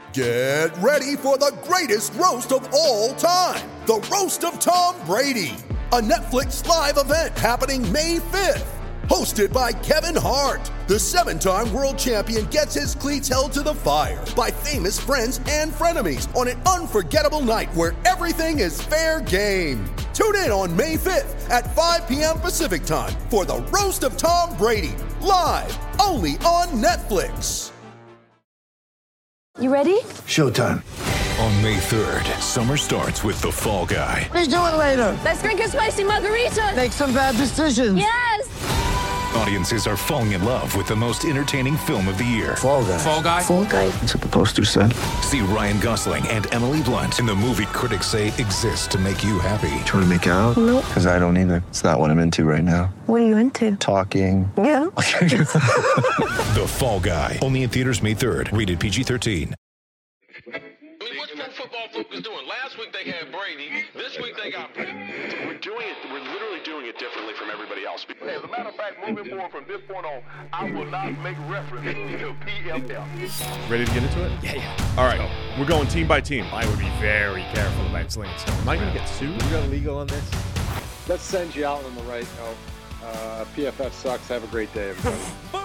Get ready for the greatest roast of all time, the Roast of Tom Brady, a Netflix live event happening May 5th. Hosted by Kevin Hart, the 7-time world champion gets his cleats held to the fire by famous friends and frenemies on an unforgettable night where everything is fair game. Tune in on May 5th at 5 p.m. Pacific time for the Roast of Tom Brady, live only on Netflix. You ready? Showtime. On May 3rd, summer starts with The Fall Guy. Let's do it later. Let's drink a spicy margarita. Make some bad decisions. Yes! Audiences are falling in love with the most entertaining film of the year. Fall Guy. Fall Guy? Fall guy. That's what the poster said. See Ryan Gosling and Emily Blunt in the movie critics say exists to make you happy. Trying to make it out? Nope. Because I don't either. It's not what I'm into right now. What are you into? Talking. Yeah. The Fall Guy. Only in theaters May 3rd. Rated PG-13. What's Pro Football Focus doing? Last week they had Brady. This week they got Brady. We're literally doing it differently from everybody else. As a matter of fact, moving forward from this point on, I will not make reference to PFL. Ready to get into it? Yeah. All right. We're going team by team. I would be very careful about slinging stuff. Am I going to get sued? You got legal on this? Let's send you out on the right note. PFF sucks. Have a great day, everybody.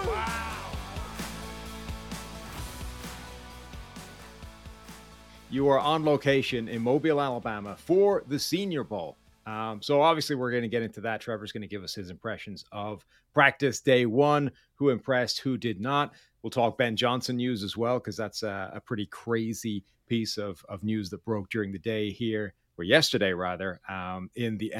You are on location in Mobile, Alabama for the Senior Bowl. So obviously we're going to get into that. Trevor's going to give us his impressions of practice day one, who impressed, who did not. We'll talk Ben Johnson news as well, because that's a pretty crazy piece of news that broke during the day here, or yesterday rather, in the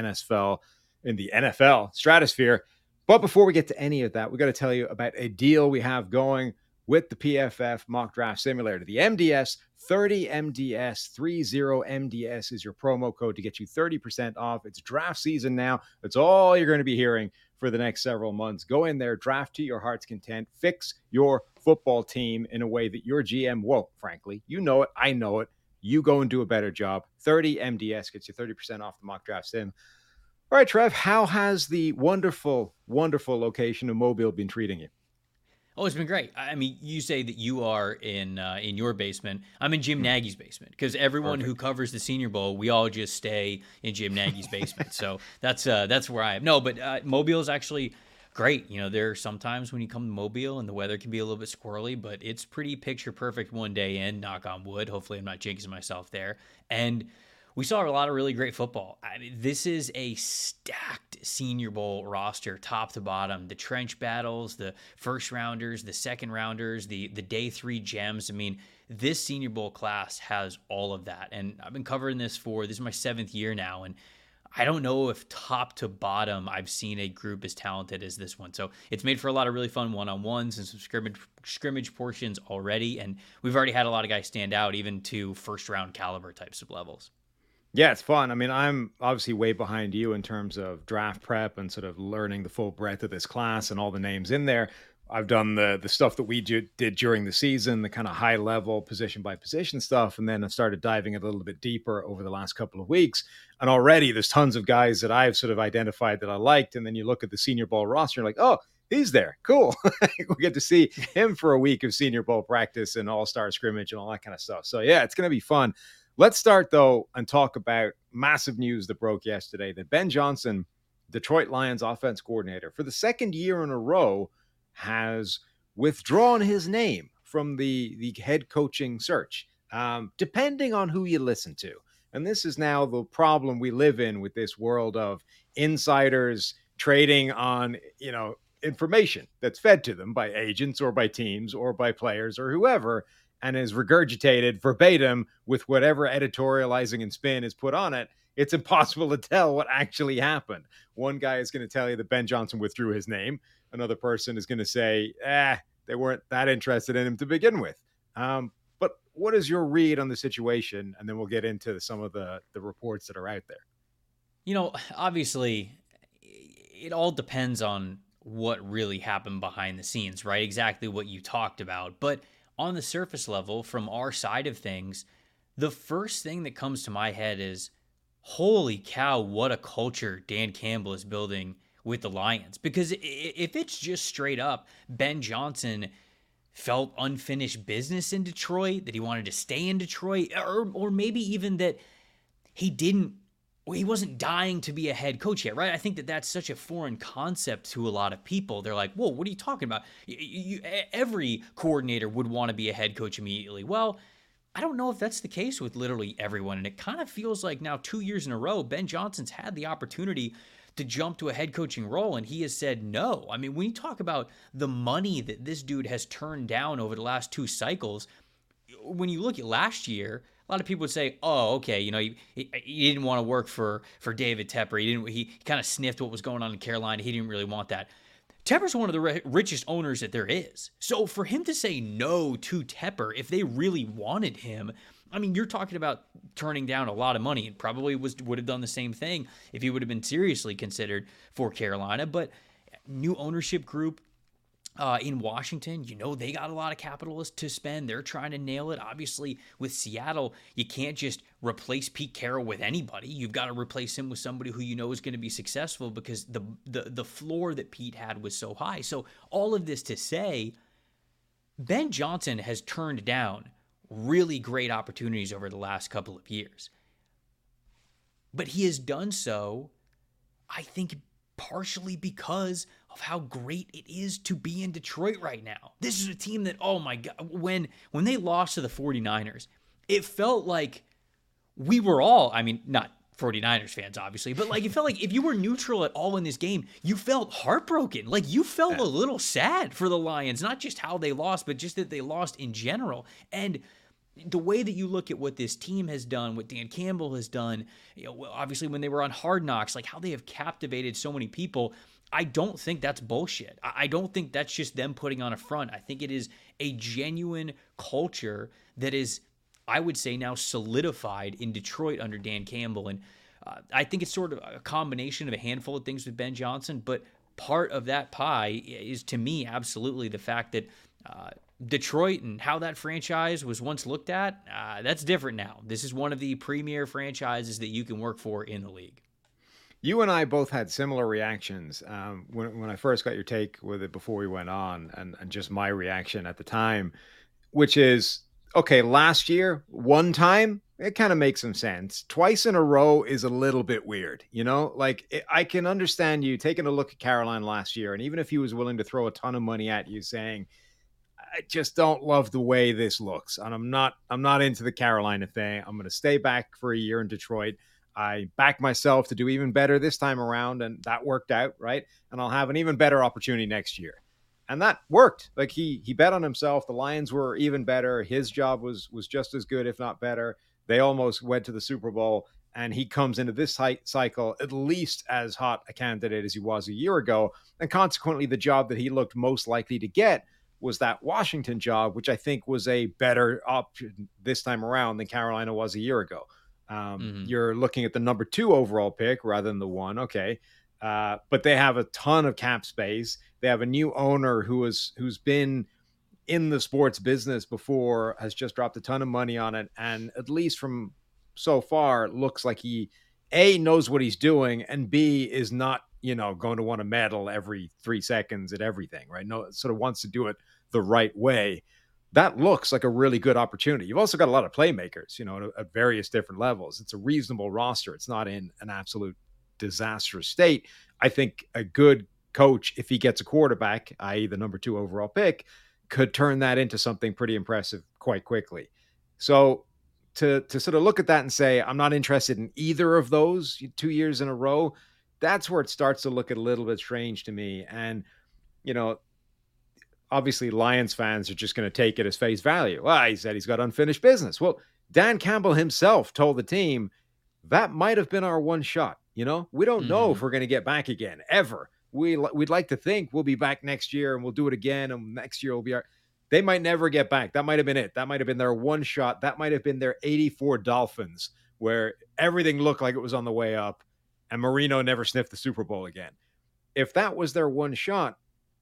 NFL stratosphere. But before we get to any of that, we got to tell you about a deal we have going with the PFF Mock Draft Simulator. The MDS 30MDS 30MDS is your promo code to get you 30% off. It's draft season now. That's all you're going to be hearing for the next several months. Go in there, draft to your heart's content, fix your football team in a way that your GM won't, frankly. You know it. I know it. You go and do a better job. 30MDS gets you 30% off the Mock Draft Sim. All right, Trev, how has the wonderful, wonderful location of Mobile been treating you? Oh, it's been great. I mean, you say that you are in your basement. I'm in Jim Nagy's basement, because everyone who covers the Senior Bowl, we all just stay in Jim Nagy's basement. So that's where I am. No, but Mobile is actually great. You know, there are sometimes when you come to Mobile and the weather can be a little bit squirrely, but it's pretty picture perfect one day in, knock on wood. Hopefully I'm not jinxing myself there. And we saw a lot of really great football. I mean, this is a stacked Senior Bowl roster, top to bottom. The trench battles, the first rounders, the second rounders, the day three gems. I mean, this Senior Bowl class has all of that. And I've been covering this is my 7th year now. And I don't know if top to bottom I've seen a group as talented as this one. So it's made for a lot of really fun one-on-ones and some scrimmage portions already. And we've already had a lot of guys stand out, even to first-round caliber types of levels. Yeah, it's fun. I mean, I'm obviously way behind you in terms of draft prep and sort of learning the full breadth of this class and all the names in there. I've done the stuff that we did during the season, the kind of high level position by position stuff. And then I started diving a little bit deeper over the last couple of weeks. And already there's tons of guys that I've sort of identified that I liked. And then you look at the Senior Bowl roster, you're like, oh, he's there. Cool. We get to see him for a week of Senior Bowl practice and all-star scrimmage and all that kind of stuff. So yeah, it's going to be fun. Let's start, though, and talk about massive news that broke yesterday that Ben Johnson, Detroit Lions offense coordinator, for the second year in a row, has withdrawn his name from the head coaching search, depending on who you listen to. And this is now the problem we live in with this world of insiders trading on, information that's fed to them by agents or by teams or by players or whoever, and is regurgitated verbatim with whatever editorializing and spin is put on it. It's impossible to tell what actually happened. One guy is going to tell you that Ben Johnson withdrew his name. Another person is going to say, they weren't that interested in him to begin with. But what is your read on the situation? And then we'll get into some of the reports that are out there. Obviously, it all depends on what really happened behind the scenes, right? Exactly what you talked about. But on the surface level, from our side of things, the first thing that comes to my head is, holy cow, what a culture Dan Campbell is building with the Lions. Because if it's just straight up Ben Johnson felt unfinished business in Detroit, that he wanted to stay in Detroit, or maybe even that he wasn't dying to be a head coach yet, right? I think that that's such a foreign concept to a lot of people. They're like, whoa, what are you talking about? Every coordinator would want to be a head coach immediately. Well, I don't know if that's the case with literally everyone. And it kind of feels like now 2 years in a row, Ben Johnson's had the opportunity to jump to a head coaching role, and he has said no. I mean, when you talk about the money that this dude has turned down over the last 2 cycles, when you look at last year, a lot of people would say, oh, okay, he didn't want to work for David Tepper. He kind of sniffed what was going on in Carolina. He didn't really want that. Tepper's one of the richest owners that there is. So for him to say no to Tepper, if they really wanted him, I mean, you're talking about turning down a lot of money, and probably would have done the same thing if he would have been seriously considered for Carolina. But new ownership group in Washington, they got a lot of capital to spend. They're trying to nail it. Obviously, with Seattle, you can't just replace Pete Carroll with anybody. You've got to replace him with somebody who is going to be successful, because the floor that Pete had was so high. So all of this to say, Ben Johnson has turned down really great opportunities over the last couple of years. But he has done so, I think, partially because of how great it is to be in Detroit right now. This is a team that, oh my God, when they lost to the 49ers, it felt like we were all, I mean, not 49ers fans, obviously, but like it felt like if you were neutral at all in this game, you felt heartbroken. Like you felt a little sad for the Lions, not just how they lost, but just that they lost in general. And the way that you look at what this team has done, what Dan Campbell has done, obviously when they were on Hard Knocks, like how they have captivated so many people, I don't think that's bullshit. I don't think that's just them putting on a front. I think it is a genuine culture that is, I would say, now solidified in Detroit under Dan Campbell. And I think it's sort of a combination of a handful of things with Ben Johnson, but part of that pie is, to me, absolutely the fact that Detroit and how that franchise was once looked at, that's different now. This is one of the premier franchises that you can work for in the league. You and I both had similar reactions when I first got your take with it before we went on, and just my reaction at the time, which is, okay, last year, one time, it kind of makes some sense. Twice in a row is a little bit weird, I can understand you taking a look at Carolina last year, and even if he was willing to throw a ton of money at you saying, I just don't love the way this looks, and I'm not into the Carolina thing. I'm going to stay back for a year in Detroit. I backed myself to do even better this time around, and that worked out, right? And I'll have an even better opportunity next year. And that worked. Like he bet on himself. The Lions were even better. His job was just as good, if not better. They almost went to the Super Bowl, and he comes into this cycle at least as hot a candidate as he was a year ago. And consequently, the job that he looked most likely to get was that Washington job, which I think was a better option this time around than Carolina was a year ago. You're looking at the number 2 overall pick rather than the 1. Okay. But they have a ton of cap space. They have a new owner who's been in the sports business before, has just dropped a ton of money on it. And at least from so far, looks like he A, knows what he's doing, and B, is not, going to want to meddle every 3 seconds at everything, right? No, sort of wants to do it the right way. That looks like a really good opportunity. You've also got a lot of playmakers, at various different levels. It's a reasonable roster. It's not in an absolute disastrous state. I think a good coach, if he gets a quarterback, i.e. the number 2 overall pick, could turn that into something pretty impressive quite quickly. So to sort of look at that and say, I'm not interested in either of those 2 years in a row, that's where it starts to look a little bit strange to me. And, obviously Lions fans are just going to take it as face value. Well, he said he's got unfinished business. Well, Dan Campbell himself told the team that might have been our one shot. We don't know if we're going to get back again ever. We'd like to think we'll be back next year and we'll do it again. And next year will be they might never get back. That might have been it. That might have been their one shot. That might have been their 84 Dolphins, where everything looked like it was on the way up and Marino never sniffed the Super Bowl again. If that was their one shot,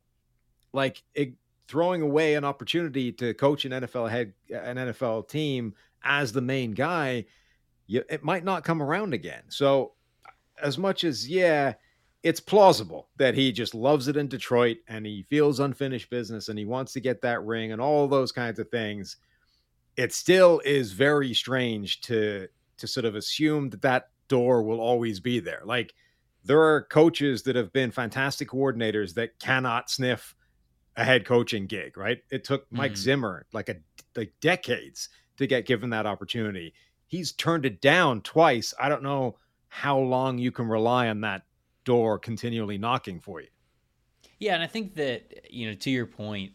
throwing away an opportunity to coach an NFL team as the main guy, it might not come around again. So as much as, it's plausible that he just loves it in Detroit and he feels unfinished business and he wants to get that ring and all those kinds of things. It still is very strange to sort of assume that that door will always be there. Like, there are coaches that have been fantastic coordinators that cannot sniff a head coaching gig, right? It took Mike Zimmer like decades to get given that opportunity. He's turned it down twice. I don't know how long you can rely on that door continually knocking for you. Yeah, and I think that, to your point,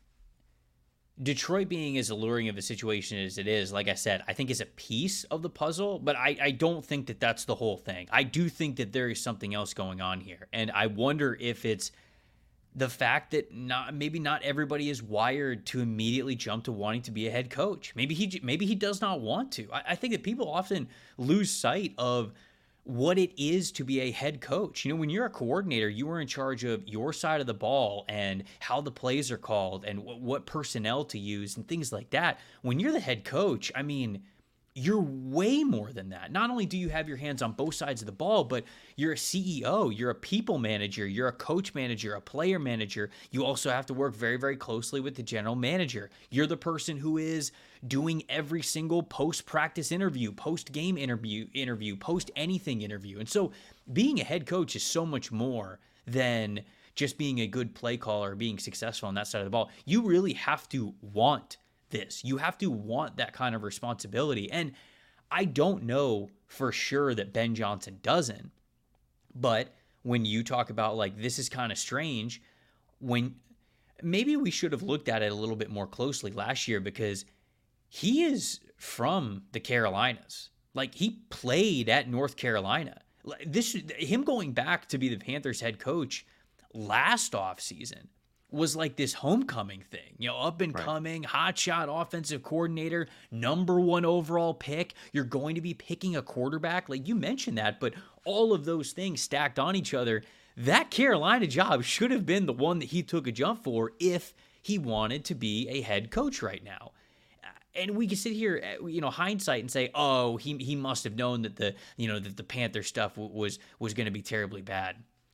Detroit being as alluring of a situation as it is, like I said, I think is a piece of the puzzle, but I don't think that that's the whole thing. I do think that there is something else going on here, and I wonder if it's the fact that maybe not everybody is wired to immediately jump to wanting to be a head coach. Maybe he does not want to. I think that people often lose sight of what it is to be a head coach. When you're a coordinator, you are in charge of your side of the ball and how the plays are called and what personnel to use and things like that. When you're the head coach, I mean, you're way more than that. Not only do you have your hands on both sides of the ball, but you're a CEO, you're a people manager, you're a coach manager, a player manager. You also have to work very, very closely with the general manager. You're the person who is doing every single post-practice interview, post-game interview, post-anything interview. And so being a head coach is so much more than just being a good play caller or being successful on that side of the ball. You really have to want this. You have to want that kind of responsibility. And I don't know for sure that Ben Johnson doesn't, but when you talk about like, this is kind of strange, when maybe we should have looked at it a little bit more closely last year, because he is from the Carolinas. Like, he played at North Carolina. Him going back to be the Panthers head coach last offseason was like this homecoming thing, up and coming, hotshot offensive coordinator, number 1 overall pick. You're going to be picking a quarterback. Like, you mentioned that, but all of those things stacked on each other. That Carolina job should have been the one that he took a jump for if he wanted to be a head coach right now. And we can sit here, hindsight and say, oh, he must have known that the Panther stuff was going to be terribly bad.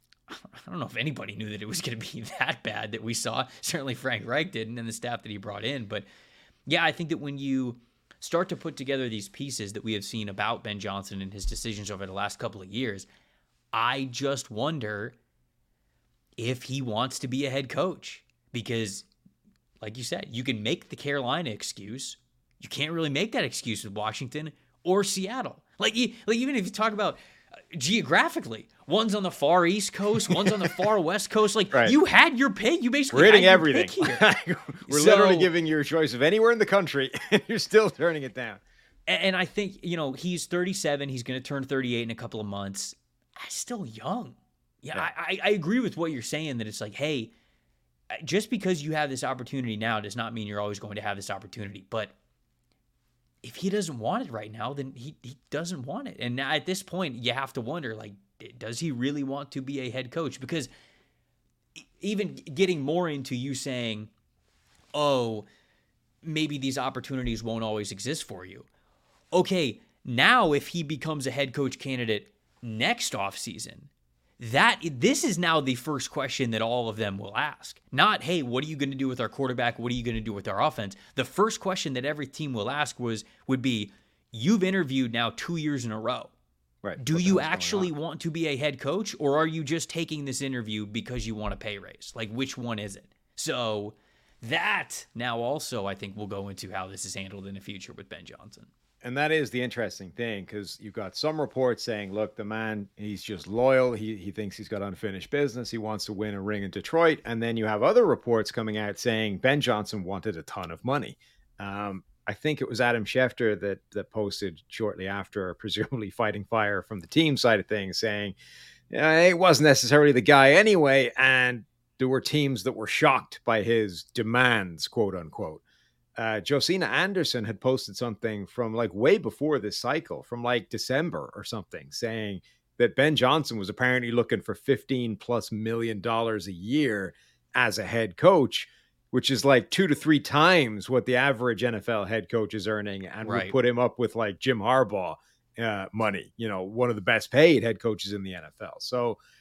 I don't know if anybody knew that it was going to be that bad that we saw. Certainly Frank Reich didn't, and the staff that he brought in. But yeah, I think that when you start to put together these pieces that we have seen about Ben Johnson and his decisions over the last couple of years, I just wonder if he wants to be a head coach. Because, like you said, you can make the Carolina excuse. You can't really make that excuse with Washington or Seattle. Like even if you talk about geographically, one's on the far East Coast, one's on the far West Coast. Like, you had your pick. You basically we're hitting had everything. Your pick here. We're literally giving you a choice of anywhere in the country, and you're still turning it down. And I think, he's 37. He's going to turn 38 in a couple of months. That's still young. Yeah, I agree with what you're saying, that it's like, hey, just because you have this opportunity now does not mean you're always going to have this opportunity. But if he doesn't want it right now, then he doesn't want it. And now at this point, you have to wonder, like, does he really want to be a head coach? Because even getting more into you saying, oh, maybe these opportunities won't always exist for you. Okay, now if he becomes a head coach candidate next offseason, this is now the first question that all of them will ask. Not, hey, what are you going to do with our quarterback? What are you going to do with our offense? The first question that every team will ask would be, you've interviewed now 2 years in a row. Right. Do you actually want to be a head coach, or are you just taking this interview because you want a pay raise? Like, which one is it? So that now also, I think, will go into how this is handled in the future with Ben Johnson. And that is the interesting thing, because you've got some reports saying, look, the man, he's just loyal. He thinks he's got unfinished business. He wants to win a ring in Detroit. And then you have other reports coming out saying Ben Johnson wanted a ton of money. I think it was Adam Schefter that posted shortly after, presumably fighting fire from the team side of things, saying, it wasn't necessarily the guy anyway. And there were teams that were shocked by his demands, quote unquote. Josina Anderson had posted something from like way before this cycle, from like December or something, saying that Ben Johnson was apparently looking for $15+ million a year as a head coach, which is like 2 to 3 times what the average NFL head coach is earning, and would put him up with like Jim Harbaugh money, one of the best paid head coaches in the NFL. So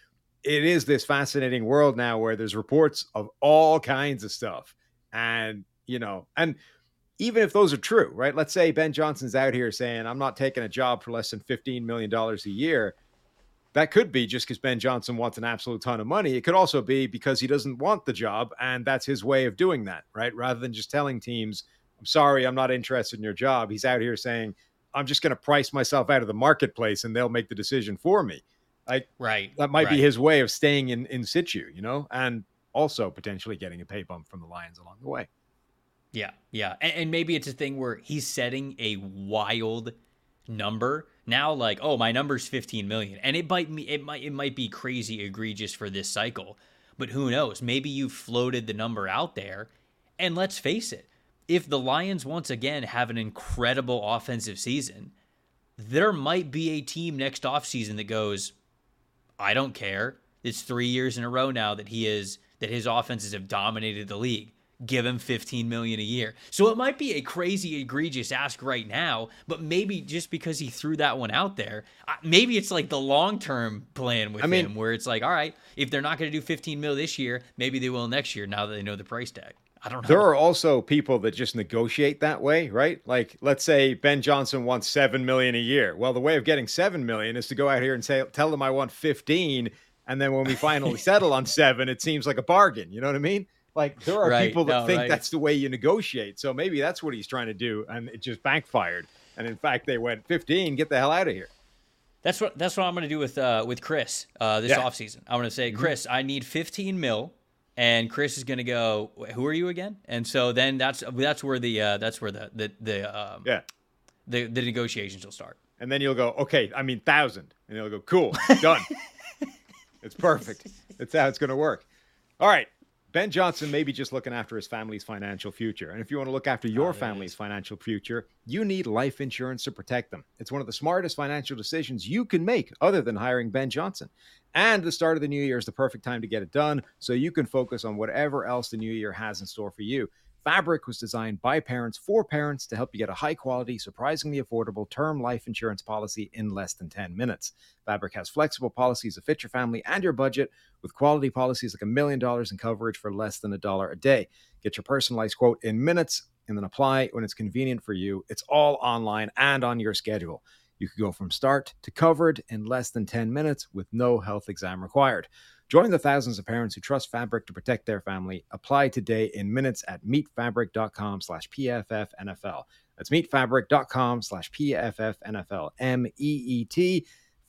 it is this fascinating world now where there's reports of all kinds of stuff. And, and even if those are true, right? Let's say Ben Johnson's out here saying, I'm not taking a job for less than $15 million a year. That could be just because Ben Johnson wants an absolute ton of money. It could also be because he doesn't want the job, and that's his way of doing that, right? Rather than just telling teams, I'm sorry, I'm not interested in your job. He's out here saying, I'm just going to price myself out of the marketplace and they'll make the decision for me. Like, right. That might be his way of staying in situ, and also potentially getting a pay bump from the Lions along the way. Yeah. Yeah. And maybe it's a thing where he's setting a wild number now, like, oh, my number's 15 million. And it might be crazy egregious for this cycle, but who knows? Maybe you floated the number out there. And let's face it, if the Lions once again have an incredible offensive season, there might be a team next offseason that goes, I don't care. It's 3 years in a row now that his offenses have dominated the league. Give him $15 million a year. So it might be a crazy, egregious ask right now, but maybe just because he threw that one out there, maybe it's like the long-term plan with him, where it's like, all right, if they're not going to do $15 million this year, maybe they will next year. Now that they know the price tag, I don't know. There are also people that just negotiate that way, right? Like, let's say Ben Johnson wants $7 million a year. Well, the way of getting $7 million is to go out here and tell them I want 15, and then when we finally settle on 7, it seems like a bargain. You know what I mean? Like, there are people that think that's the way you negotiate. So maybe that's what he's trying to do, and it just backfired. And in fact, they went 15. Get the hell out of here. That's what I'm going to do with Chris this offseason. I'm going to say, Chris, I need 15 mil, and Chris is going to go, who are you again? And so then that's where the negotiations will start. And then you'll go, okay, I mean 1,000, and he'll go, cool, done. It's perfect. That's how it's going to work. All right. Ben Johnson may be just looking after his family's financial future. And if you want to look after your family's financial future, you need life insurance to protect them. It's one of the smartest financial decisions you can make other than hiring Ben Johnson. And the start of the new year is the perfect time to get it done so you can focus on whatever else the new year has in store for you. Fabric was designed by parents for parents to help you get a high-quality, surprisingly affordable term life insurance policy in less than 10 minutes. Fabric has flexible policies that fit your family and your budget with quality policies like $1 million in coverage for less than $1 a day. Get your personalized quote in minutes and then apply when it's convenient for you. It's all online and on your schedule. You could go from start to covered in less than 10 minutes with no health exam required. Join the thousands of parents who trust Fabric to protect their family. Apply today in minutes at meetfabric.com/PFFNFL. That's meetfabric.com/PFFNFL. MEET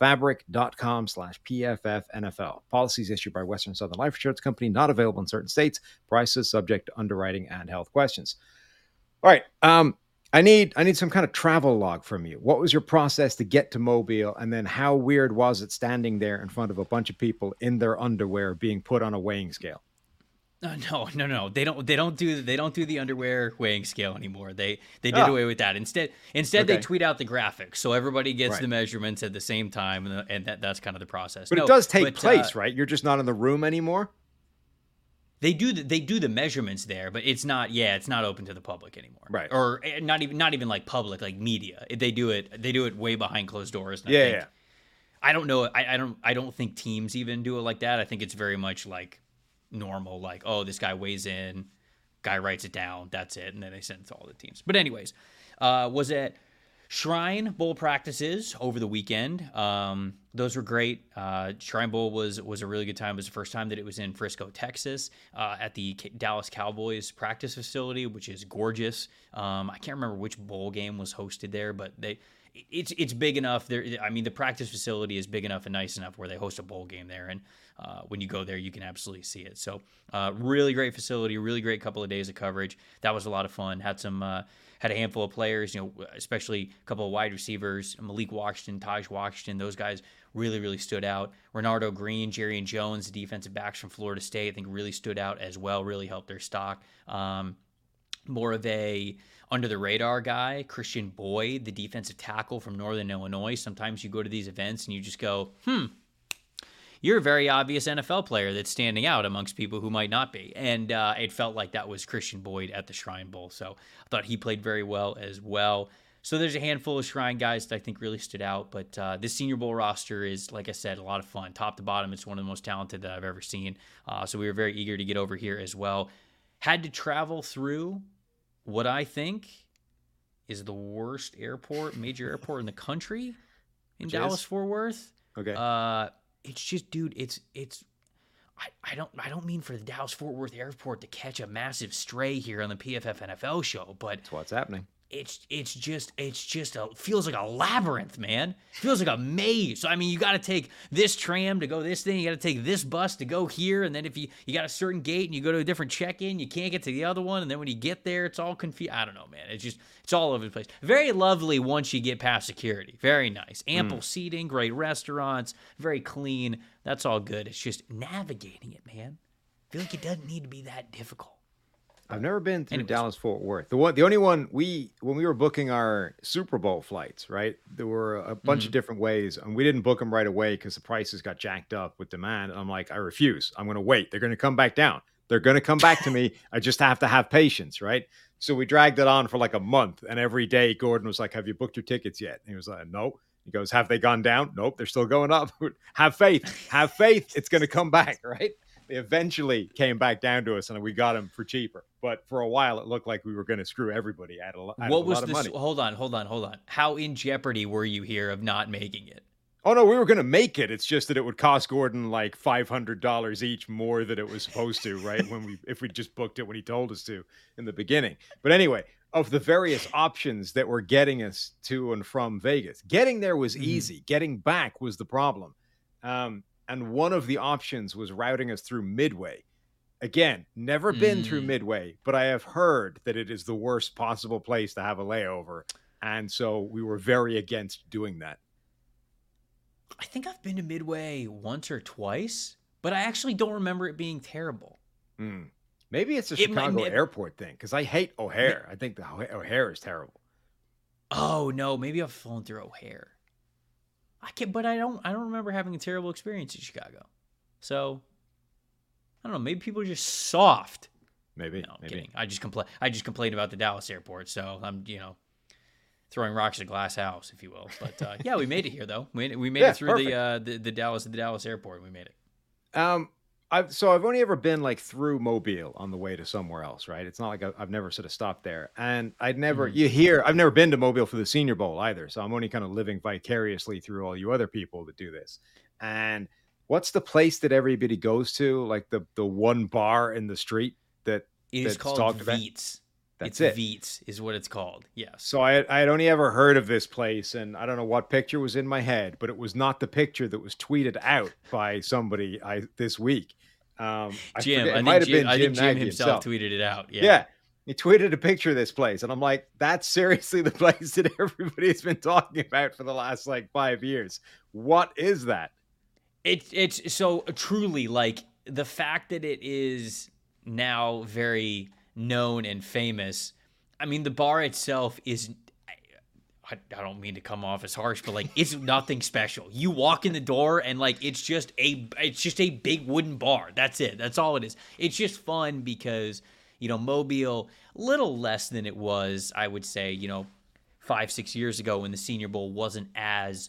fabric.com/PFFNFL. Policies issued by Western Southern Life Insurance Company, not available in certain states. Prices subject to underwriting and health questions. All right. I need some kind of travel log from you. What was your process to get to Mobile? And then how weird was it standing there in front of a bunch of people in their underwear being put on a weighing scale? No. They don't do the underwear weighing scale anymore. They did away with that. Instead they tweet out the graphics so everybody gets the measurements at the same time, and that's kind of the process. But it does take place, right? You're just not in the room anymore. They do the measurements there, but it's not open to the public anymore. Right. Or not even like public, like media. They do it way behind closed doors. And I don't know. I don't think teams even do it like that. I think it's very much like normal, like, oh, this guy weighs in, guy writes it down, that's it, and then they send it to all the teams. But anyways, was it Shrine Bowl practices over the weekend? Those were great. Shrine Bowl was a really good time. It was the first time that it was in Frisco, Texas, at the Dallas Cowboys practice facility, which is gorgeous. I can't remember which bowl game was hosted there, but it's big enough. The practice facility is big enough and nice enough where they host a bowl game there, and when you go there, you can absolutely see it. So, really great facility, really great couple of days of coverage. That was a lot of fun. Had a handful of players, especially a couple of wide receivers, Malik Washington, Taj Washington. Those guys really, really stood out. Renardo Green, Jerrion Jones, the defensive backs from Florida State, I think really stood out as well, really helped their stock. More of a under-the-radar guy, Christian Boyd, the defensive tackle from Northern Illinois. Sometimes you go to these events and you just go, you're a very obvious NFL player that's standing out amongst people who might not be. And it felt like that was Christian Boyd at the Shrine Bowl. So I thought he played very well as well. So there's a handful of Shrine guys that I think really stood out, but this Senior Bowl roster is, like I said, a lot of fun. Top to bottom, it's one of the most talented that I've ever seen. So we were very eager to get over here as well. Had to travel through what I think is the worst major airport in the country, in Dallas-Fort Worth. Okay. It's just, dude, I don't mean for the Dallas-Fort Worth airport to catch a massive stray here on the PFF NFL show, but That's what's happening. It's just feels like a labyrinth, man. Feels like a maze. So, I mean, you got to take this tram to go this thing. You got to take this bus to go here. And then if you got a certain gate and you go to a different check-in, you can't get to the other one. And then when you get there, it's all confused. I don't know, man. It's all over the place. Very lovely once you get past security. Very nice. Ample seating, great restaurants, very clean. That's all good. It's just navigating it, man. I feel like it doesn't need to be that difficult. I've never been through Dallas-Fort Worth. The only one when we were booking our Super Bowl flights, right? There were a bunch of different ways, and we didn't book them right away because the prices got jacked up with demand. And I'm like, I refuse. I'm going to wait. They're going to come back down. They're going to come back to me. I just have to have patience, right? So we dragged it on for like a month, and every day Gordon was like, "Have you booked your tickets yet?" And he was like, "No." He goes, "Have they gone down?" "Nope, they're still going up." Have faith. Have faith. It's going to come back, right? They eventually came back down to us, and we got them for cheaper. But for a while, it looked like we were going to screw everybody out of a lot of money. Hold on. How in jeopardy were you here of not making it? Oh, no, we were going to make it. It's just that it would cost Gordon like $500 each more than it was supposed to, right? If we just booked it when he told us to in the beginning. But anyway, of the various options that were getting us to and from Vegas, getting there was easy. Getting back was the problem. And one of the options was routing us through Midway. Again, never been through Midway, but I have heard that it is the worst possible place to have a layover. And so we were very against doing that. I think I've been to Midway once or twice, but I actually don't remember it being terrible. Maybe it's a Chicago airport thing, because I hate O'Hare. I think the O'Hare is terrible. Oh, no, maybe I've flown through O'Hare. But I don't remember having a terrible experience in Chicago. So I don't know. Maybe people are just soft. Maybe. No, I'm kidding. I just complained about the Dallas airport. So I'm, throwing rocks at a glass house, if you will. But yeah, we made it here though. We made it through the Dallas airport. We made it. I've only ever been like through Mobile on the way to somewhere else, right? It's not like I've never sort of stopped there. And I've never been to Mobile for the Senior Bowl either. So I'm only kind of living vicariously through all you other people that do this. And what's the place that everybody goes to? Like the one bar in the street that it is called Veets. That's it. Veets is what it's called. Yes. So I had only ever heard of this place, and I don't know what picture was in my head, but it was not the picture that was tweeted out by somebody this week. I think Jim himself tweeted it out. Yeah. He tweeted a picture of this place, and I'm like, that's seriously the place that everybody's been talking about for the last like 5 years. What is that? It's so truly like the fact that it is now very known and famous. I mean, the bar itself is, I don't mean to come off as harsh, but like it's nothing special. You walk in the door and like it's just a big wooden bar. That's it. That's all it is. It's just fun because Mobile, little less than it was, I would say, 5-6 years ago when the Senior Bowl wasn't as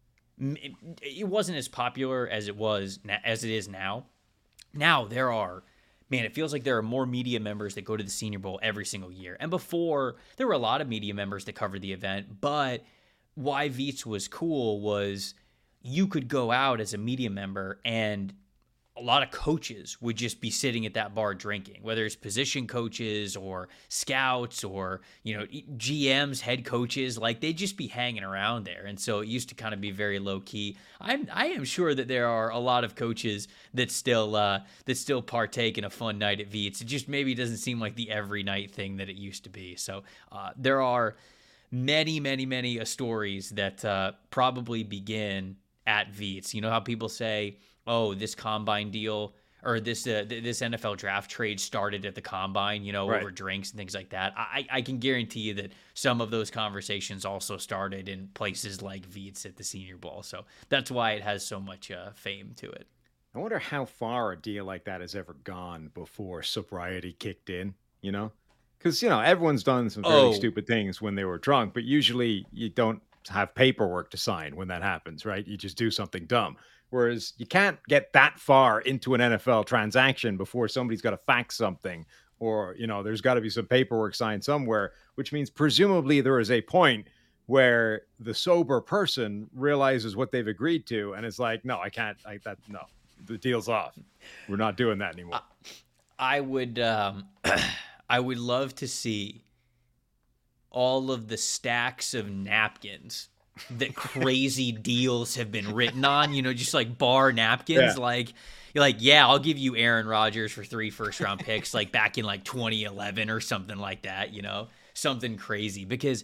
popular as it is now. Now it feels like there are more media members that go to the Senior Bowl every single year. And before, there were a lot of media members that covered the event, but why Veets was cool was you could go out as a media member and a lot of coaches would just be sitting at that bar drinking, whether it's position coaches or scouts or, GMs, head coaches, like they'd just be hanging around there. And so it used to kind of be very low key. I am sure that there are a lot of coaches that still partake in a fun night at Veets. It just maybe doesn't seem like the every night thing that it used to be. So there are many, many, many stories that probably begin at Veets. You know how people say, oh, this combine deal or this NFL draft trade started at the combine, right, over drinks and things like that. I can guarantee you that some of those conversations also started in places like Veets at the Senior Bowl. So that's why it has so much fame to it. I wonder how far a deal like that has ever gone before sobriety kicked in, Because, everyone's done some fairly stupid things when they were drunk, but usually you don't have paperwork to sign when that happens, right? You just do something dumb. Whereas you can't get that far into an NFL transaction before somebody's got to fax something, or, there's got to be some paperwork signed somewhere, which means presumably there is a point where the sober person realizes what they've agreed to and is like, no, I can't, no, the deal's off. We're not doing that anymore. I would love to see all of the stacks of napkins that crazy deals have been written on, just like bar napkins. Yeah. Like, you're like, yeah, I'll give you Aaron Rodgers for 3 first-round picks, like back in like 2011 or something like that, something crazy. Because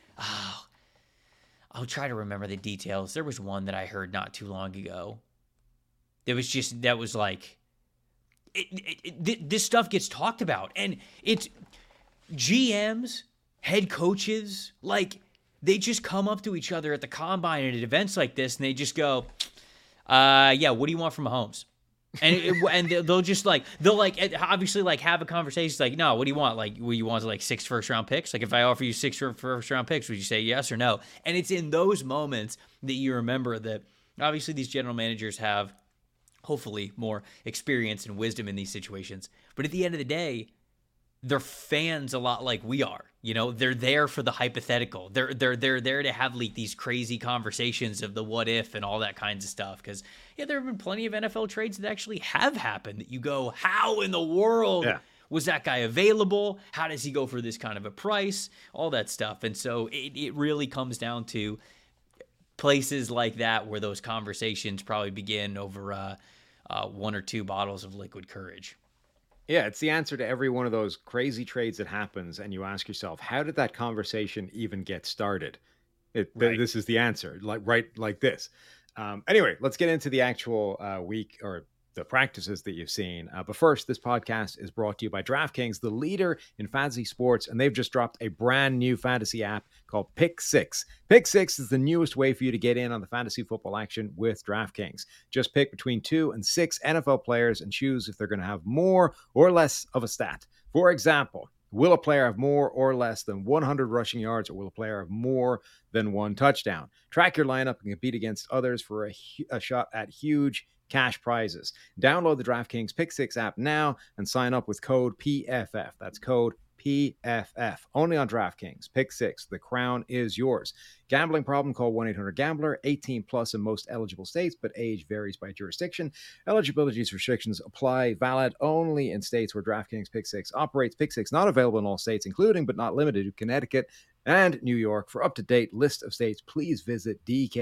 I'll try to remember the details. There was one that I heard not too long ago. That was like, this stuff gets talked about, and it's GMs, head coaches, like, they just come up to each other at the combine and at events like this, and they just go, yeah, what do you want from Mahomes? And they'll obviously like have a conversation. It's like, no, what do you want? Like, what you want, like 6 first-round picks? Like, if I offer you 6 first-round picks, would you say yes or no? And it's in those moments that you remember that obviously these general managers have hopefully more experience and wisdom in these situations. But at the end of the day, they're fans a lot like we are. They're there for the hypothetical. They're there to have like these crazy conversations of the what if and all that kinds of stuff. Because there have been plenty of NFL trades that actually have happened that you go, how in the world was that guy available? How does he go for this kind of a price? All that stuff. And so it really comes down to places like that where those conversations probably begin over 1 or 2 bottles of liquid courage. Yeah, it's the answer to every one of those crazy trades that happens, and you ask yourself, how did that conversation even get started? This is the answer, like this. Anyway, let's get into the actual week or the practices that you've seen. But first, this podcast is brought to you by DraftKings, the leader in fantasy sports, and they've just dropped a brand new fantasy app called Pick Six. Pick Six is the newest way for you to get in on the fantasy football action with DraftKings. Just pick between 2 and 6 NFL players and choose if they're going to have more or less of a stat. For example, will a player have more or less than 100 rushing yards, or will a player have more than 1 touchdown? Track your lineup and compete against others for a shot at huge cash prizes. Download the DraftKings Pick Six app now and sign up with code PFF. That's code PFF. Only on DraftKings. Pick Six. The crown is yours. Gambling problem? Call 1-800-GAMBLER. 18 plus in most eligible states, but age varies by jurisdiction. Eligibility restrictions apply. Valid only in states where DraftKings Pick Six operates. Pick Six not available in all states, including but not limited to Connecticut and New York. For up-to-date list of states, please visit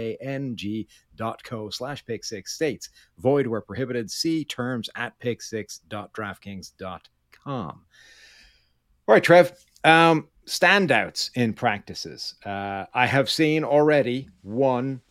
dkng.co/pick6 states. Void where prohibited. See terms at pick6.draftkings.com. All right, Trev. Standouts in practices. I have seen already two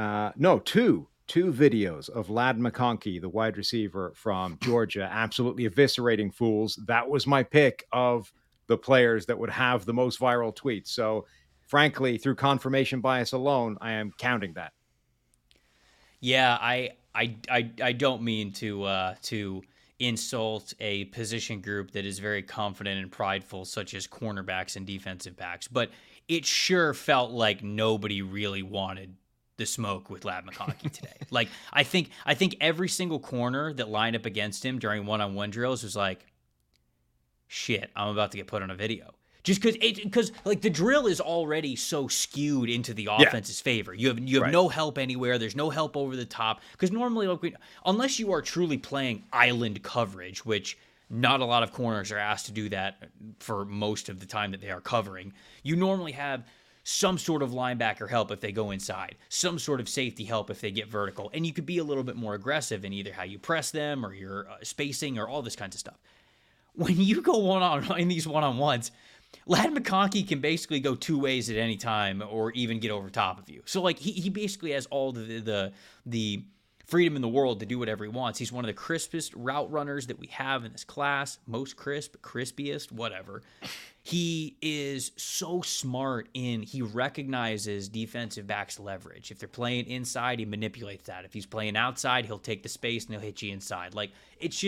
videos of Ladd McConkey, the wide receiver from Georgia, absolutely eviscerating fools. That was my pick of the players that would have the most viral tweets. So, frankly, through confirmation bias alone, I am counting that. Yeah, I don't mean to insult a position group that is very confident and prideful, such as cornerbacks and defensive backs, but it sure felt like nobody really wanted the smoke with Ladd McConkey today. Like, I think every single corner that lined up against him during one-on-one drills was like, shit, I'm about to get put on a video. Just because like the drill is already so skewed into the offense's favor. You have right. No help anywhere. There's no help over the top. Because normally, unless you are truly playing island coverage, which not a lot of corners are asked to do that for most of the time that they are covering, you normally have some sort of linebacker help if they go inside, some sort of safety help if they get vertical, and you could be a little bit more aggressive in either how you press them or your spacing or all this kinds of stuff. When you go in these one-on-ones, Ladd McConkey can basically go 2 ways at any time or even get over top of you. So, like, he basically has all the freedom in the world to do whatever he wants. He's one of the crispest route runners that we have in this class. Most crisp, crispiest, whatever. He is so smart he recognizes defensive backs' leverage. If they're playing inside, he manipulates that. If he's playing outside, he'll take the space and he'll hit you inside. Like, it's just...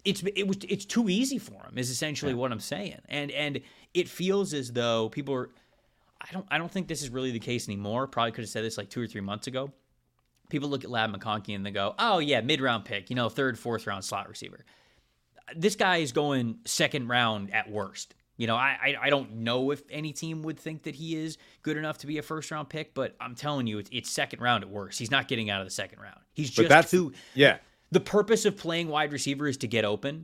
it's too easy for him is essentially what I'm saying. And it feels as though people are, I don't think this is really the case anymore. Probably could have said this like 2 or 3 months ago. People look at Ladd McConkey and they go, oh yeah, mid-round pick, third, fourth round slot receiver. This guy is going second round at worst. I don't know if any team would think that he is good enough to be a first round pick, but I'm telling you, it's second round at worst. He's not getting out of the second round. He's just too. Yeah. The purpose of playing wide receiver is to get open.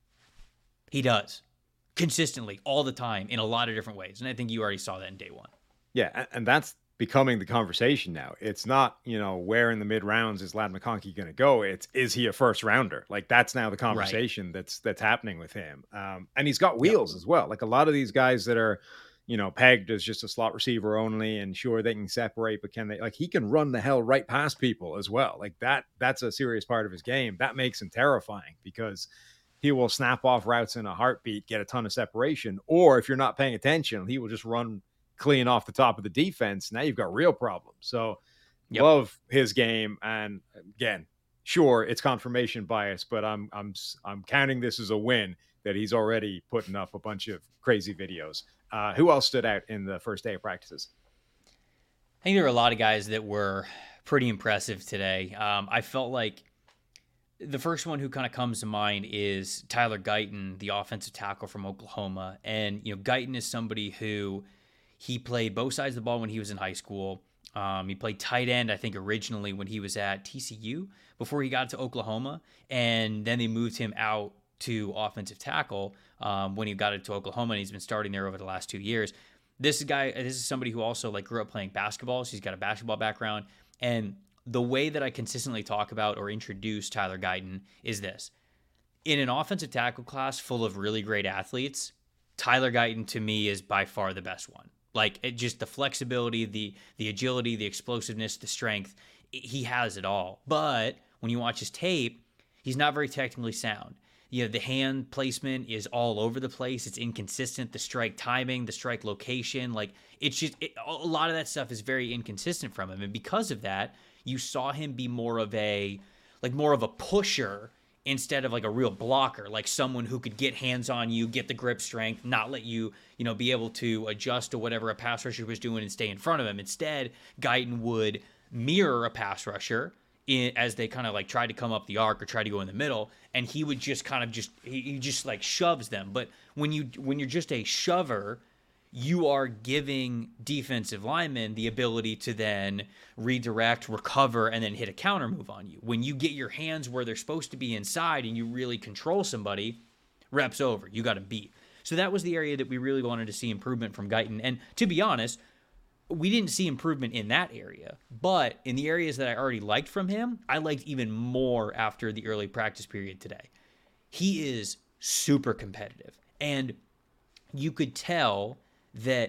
He does consistently all the time in a lot of different ways. And I think you already saw that in day one. Yeah. And that's becoming the conversation now. It's not, where in the mid rounds is Ladd McConkey going to go? It's, is he a first rounder? Like that's now the conversation that's happening with him. And he's got wheels as well. Like a lot of these guys that are, pegged as just a slot receiver only, and sure they can separate, but can they, like, he can run the hell right past people as well. Like that's a serious part of his game. That makes him terrifying because he will snap off routes in a heartbeat, get a ton of separation. Or if you're not paying attention, he will just run clean off the top of the defense. Now you've got real problems. So love his game. And again, sure, it's confirmation bias, but I'm counting this as a win that he's already putting up a bunch of crazy videos. Who else stood out in the first day of practices? I think there were a lot of guys that were pretty impressive today. I felt like the first one who kind of comes to mind is Tyler Guyton, the offensive tackle from Oklahoma. And, Guyton is somebody who he played both sides of the ball when he was in high school. He played tight end, I think, originally when he was at TCU before he got to Oklahoma. And then they moved him out to offensive tackle when he got into Oklahoma, and he's been starting there over the last 2 years. This is somebody who also grew up playing basketball, so he's got a basketball background. And the way that I consistently talk about or introduce Tyler Guyton is this. In an offensive tackle class full of really great athletes, Tyler Guyton to me is by far the best one. Just the flexibility, the agility, the explosiveness, the strength, he has it all. But when you watch his tape, he's not very technically sound. The hand placement is all over the place. It's inconsistent. The strike timing, the strike location, a lot of that stuff is very inconsistent from him. And because of that, you saw him be more of a pusher instead of a real blocker, like someone who could get hands on you, get the grip strength, not let you, be able to adjust to whatever a pass rusher was doing and stay in front of him. Instead, Guyton would mirror a pass rusher as they kind of try to come up the arc or try to go in the middle, and he would just he just shoves them. But when you're just a shover, you are giving defensive linemen the ability to then redirect, recover, and then hit a counter move on you. When you get your hands where they're supposed to be inside and you really control somebody, reps over. You got to beat. So that was the area that we really wanted to see improvement from Guyton. And to be honest, we didn't see improvement in that area. But in the areas that I already liked from him, I liked even more after the early practice period today. He is super competitive. And you could tell that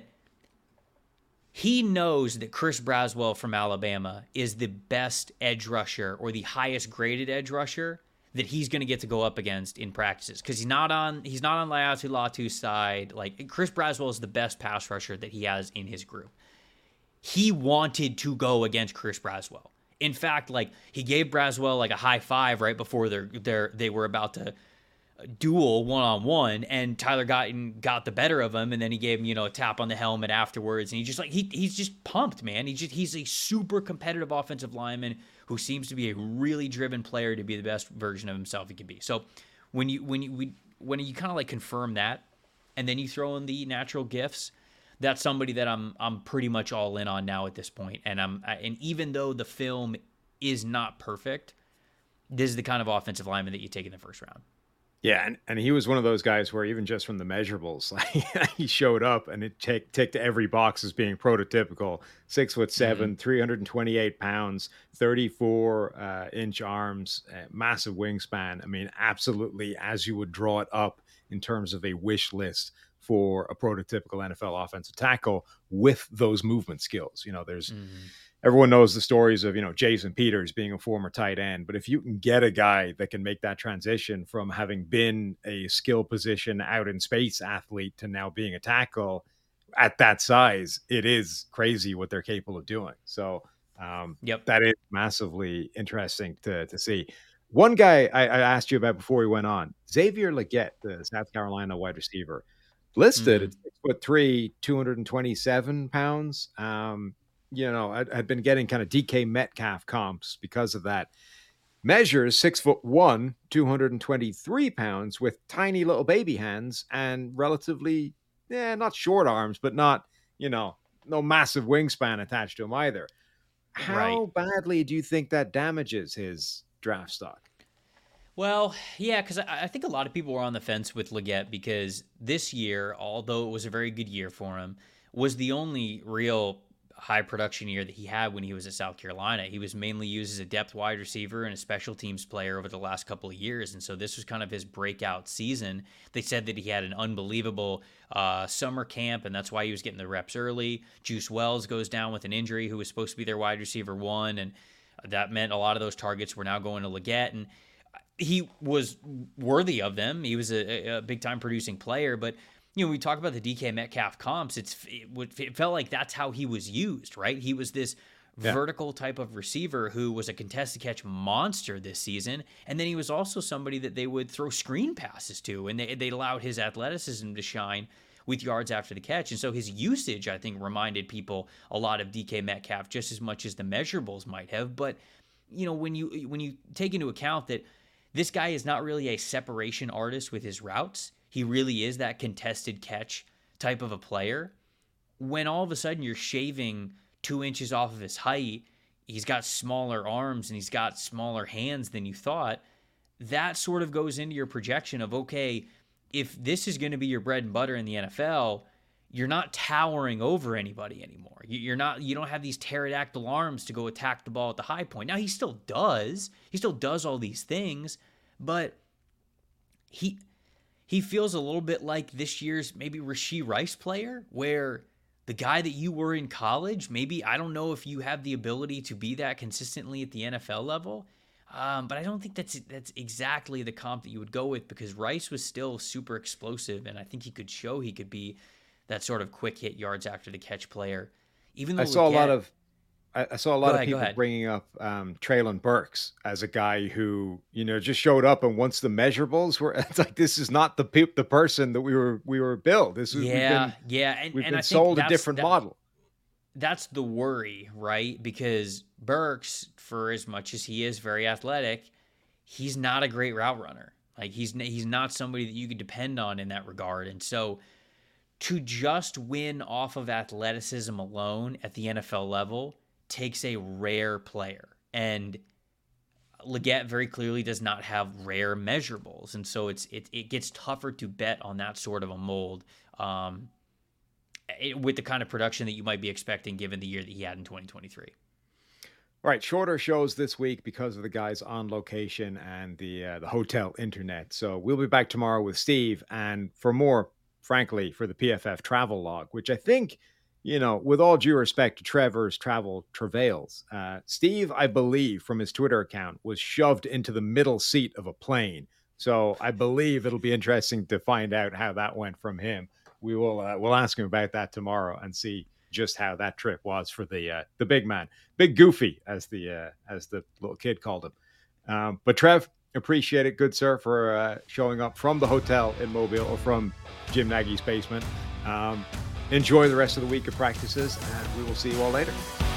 he knows that Chris Braswell from Alabama is the best edge rusher or the highest graded edge rusher that he's going to get to go up against in practices, because he's not on Laiatu Latu's side. Chris Braswell is the best pass rusher that he has in his group. He wanted to go against Chris Braswell. In fact, he gave Braswell a high five right before they were about to duel one-on-one, and Tyler Guyton got the better of him, and then he gave him, a tap on the helmet afterwards, and he's just pumped, man. He's a super competitive offensive lineman who seems to be a really driven player to be the best version of himself he can be. So when you kind of confirm that, and then you throw in the natural gifts, that's somebody that I'm pretty much all in on now at this point. And even though the film is not perfect, this is the kind of offensive lineman that you take in the first round. Yeah, and he was one of those guys where even just from the measurables, he showed up and it ticked every box as being prototypical. 6'7", 328 pounds, 34-inch arms, massive wingspan. I mean, absolutely as you would draw it up in terms of a wish list for a prototypical NFL offensive tackle with those movement skills. There's everyone knows the stories of, Jason Peters being a former tight end, but if you can get a guy that can make that transition from having been a skill position out in space athlete to now being a tackle at that size, it is crazy what they're capable of doing. So that is massively interesting to see. One guy I asked you about before we went on, Xavier Legette, the South Carolina wide receiver, listed at 6'3", 227 pounds. I'd been getting kind of DK Metcalf comps because of that. Measures 6'1", 223 pounds with tiny little baby hands and relatively, not short arms, but not, no massive wingspan attached to him either. How badly do you think that damages his draft stock? Well, yeah, because I think a lot of people were on the fence with Legette because this year, although it was a very good year for him, was the only real high production year that he had when he was at South Carolina. He was mainly used as a depth wide receiver and a special teams player over the last couple of years. And so this was kind of his breakout season. They said that he had an unbelievable summer camp, and that's why he was getting the reps early. Juice Wells goes down with an injury, who was supposed to be their wide receiver 1. And that meant a lot of those targets were now going to Legette. And he was worthy of them. He was a big time producing player, but we talk about the DK Metcalf comps. It felt like that's how he was used, right? He was this vertical type of receiver who was a contested catch monster this season. And then he was also somebody that they would throw screen passes to, and they allowed his athleticism to shine with yards after the catch. And so his usage, I think, reminded people a lot of DK Metcalf just as much as the measurables might have. But, when you take into account that this guy is not really a separation artist with his routes, he really is that contested catch type of a player. When all of a sudden you're shaving 2 inches off of his height, he's got smaller arms and he's got smaller hands than you thought, that sort of goes into your projection of, okay, if this is going to be your bread and butter in the NFL, you're not towering over anybody anymore. You don't have these pterodactyl arms to go attack the ball at the high point. Now he still does all these things, but he feels a little bit like this year's maybe Rashee Rice player, where the guy that you were in college, maybe, I don't know if you have the ability to be that consistently at the NFL level, but I don't think that's exactly the comp that you would go with, because Rice was still super explosive, and I think he could show he could be that sort of quick hit yards after the catch player. Even though I saw a lot of people bringing up Treylon Burks as a guy who, just showed up, and once the measurables were, it's like, this is not the person that we were built. This is we've been sold a different model. That's the worry, right? Because Burks, for as much as he is very athletic, he's not a great route runner. Like he's not somebody that you could depend on in that regard. And so to just win off of athleticism alone at the NFL level takes a rare player, and Legette very clearly does not have rare measurables, and so it gets tougher to bet on that sort of a mold with the kind of production that you might be expecting given the year that he had in 2023. All right, shorter shows this week because of the guys on location and the hotel internet. So we'll be back tomorrow with Steve, and for more, frankly, for the PFF travel log, which I think, with all due respect to Trevor's travel travails, Steve, I believe, from his Twitter account, was shoved into the middle seat of a plane. So I believe it'll be interesting to find out how that went from him. We'll ask him about that tomorrow and see just how that trip was for the big man, Big Goofy, as the little kid called him. But Trev, appreciate it, good sir, for showing up from the hotel in Mobile, or from Jim Nagy's basement. Enjoy the rest of the week of practices, and we will see you all later.